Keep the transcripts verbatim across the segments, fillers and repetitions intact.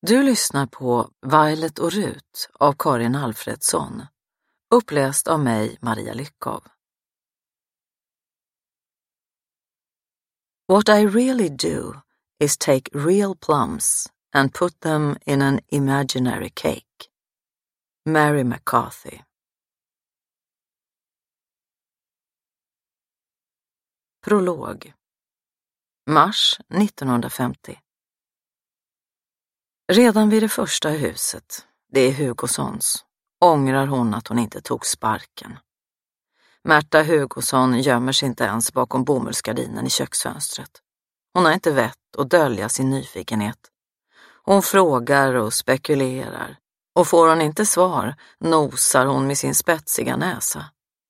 Du lyssnar på Violet och Rut av Karin Alfredsson, uppläst av mig, Maria Lyckov. What I really do is take real plums and put them in an imaginary cake. Mary McCarthy. Prolog. Mars nittonhundrafemtio. Redan vid det första huset, det är Hugossons, ångrar hon att hon inte tog sparken. Märta Hugosson gömmer sig inte ens bakom bomullsgardinen i köksfönstret. Hon har inte vett att dölja sin nyfikenhet. Hon frågar och spekulerar, och får hon inte svar nosar hon med sin spetsiga näsa.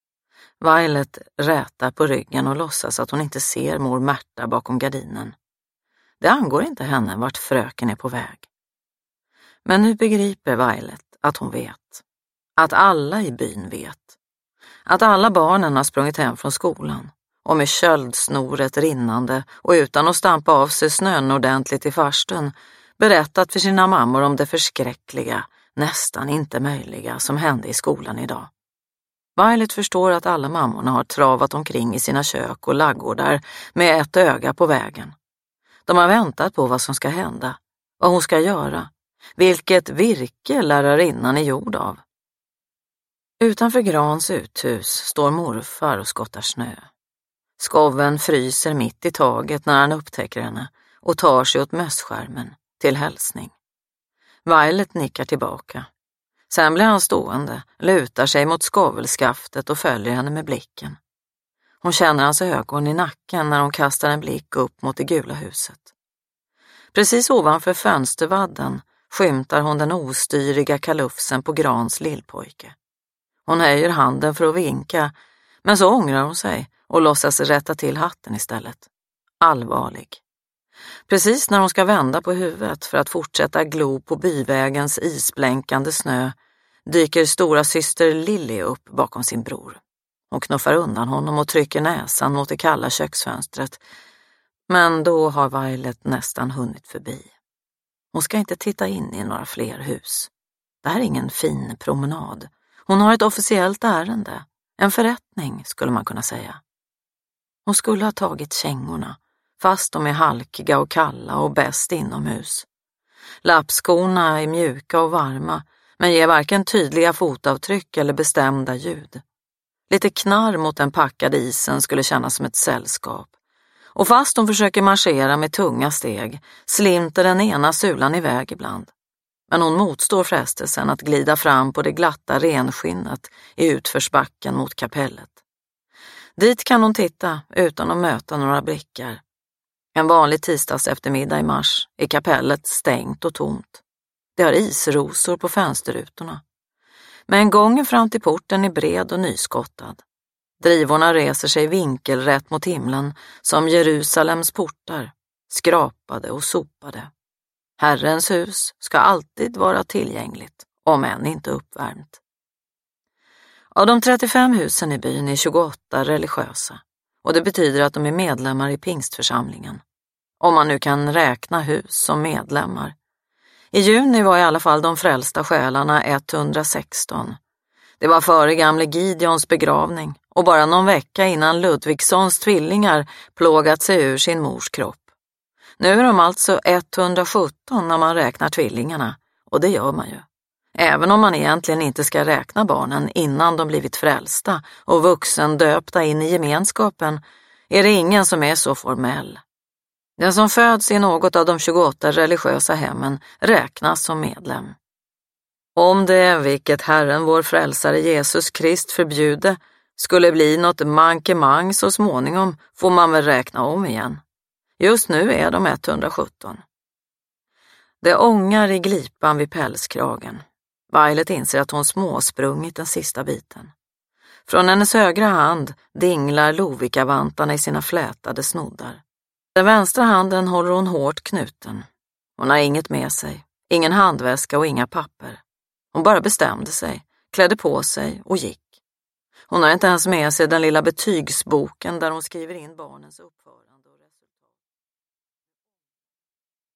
Violet rätar på ryggen och låtsas att hon inte ser mor Märta bakom gardinen. Det angår inte henne vart fröken är på väg. Men nu begriper Violet att hon vet. Att alla i byn vet. Att alla barnen har sprungit hem från skolan och med köldsnoret rinnande och utan att stampa av sig snön ordentligt i farstun berättat för sina mammor om det förskräckliga, nästan inte möjliga som hände i skolan idag. Violet förstår att alla mammorna har travat omkring i sina kök och laggårdar med ett öga på vägen. De har väntat på vad som ska hända, vad hon ska göra, vilket virke lärarinnan är gjord av. Utanför Grans uthus står morfar och skottar snö. Skoven fryser mitt i taget när han upptäcker henne och tar sig åt mösskärmen till hälsning. Violet nickar tillbaka. Sen blir han stående, lutar sig mot skovelskaftet och följer henne med blicken. Hon känner hans ögon i nacken när hon kastar en blick upp mot det gula huset. Precis ovanför fönstervadden skymtar hon den ostyriga kalufsen på Grans lillpojke. Hon höjer handen för att vinka, men så ångrar hon sig och låtsas rätta till hatten istället. Allvarlig. Precis när hon ska vända på huvudet för att fortsätta glo på byvägens isblänkande snö dyker stora syster Lilly upp bakom sin bror. Hon knuffar undan honom och trycker näsan mot det kalla köksfönstret. Men då har Violet nästan hunnit förbi. Hon ska inte titta in i några fler hus. Det här är ingen fin promenad. Hon har ett officiellt ärende. En förrättning skulle man kunna säga. Hon skulle ha tagit kängorna, fast de är halkiga och kalla och bäst inomhus. Lappskorna är mjuka och varma, men ger varken tydliga fotavtryck eller bestämda ljud. Lite knarr mot den packade isen skulle kännas som ett sällskap. Och fast hon försöker marschera med tunga steg, slinter den ena sulan iväg ibland. Men hon motstår frestelsen att glida fram på det glatta renskinnet i utförsbacken mot kapellet. Dit kan hon titta utan att möta några blickar. En vanlig tisdags eftermiddag i mars är kapellet stängt och tomt. Det har isrosor på fönsterrutorna. Men gången fram till porten är bred och nyskottad. Drivorna reser sig vinkelrätt mot himlen som Jerusalems portar, skrapade och sopade. Herrens hus ska alltid vara tillgängligt, om än inte uppvärmt. Av de trettiofem husen i byn är tjugoåtta religiösa, och det betyder att de är medlemmar i pingstförsamlingen. Om man nu kan räkna hus som medlemmar. I juni var i alla fall de frälsta själarna etthundrasexton. Det var före gamle Gideons begravning och bara någon vecka innan Ludvigssons tvillingar plågat sig ur sin mors kropp. Nu är de alltså etthundrasjutton när man räknar tvillingarna, och det gör man ju. Även om man egentligen inte ska räkna barnen innan de blivit frälsta och vuxen döpta in i gemenskapen, är det ingen som är så formell. Den som föds i något av de tjugoåtta religiösa hemmen räknas som medlem. Om det, vilket Herren vår frälsare Jesus Krist förbjude, skulle bli något mankemang så småningom får man väl räkna om igen. Just nu är de etthundrasjutton. Det ångar i glipan vid pälskragen. Violet inser att hon småsprungit den sista biten. Från hennes högra hand dinglar lovikavantarna i sina flätade snoddar. Den vänstra handen håller hon hårt knuten. Hon har inget med sig, ingen handväska och inga papper. Hon bara bestämde sig, klädde på sig och gick. Hon har inte ens med sig den lilla betygsboken där hon skriver in barnens uppförande.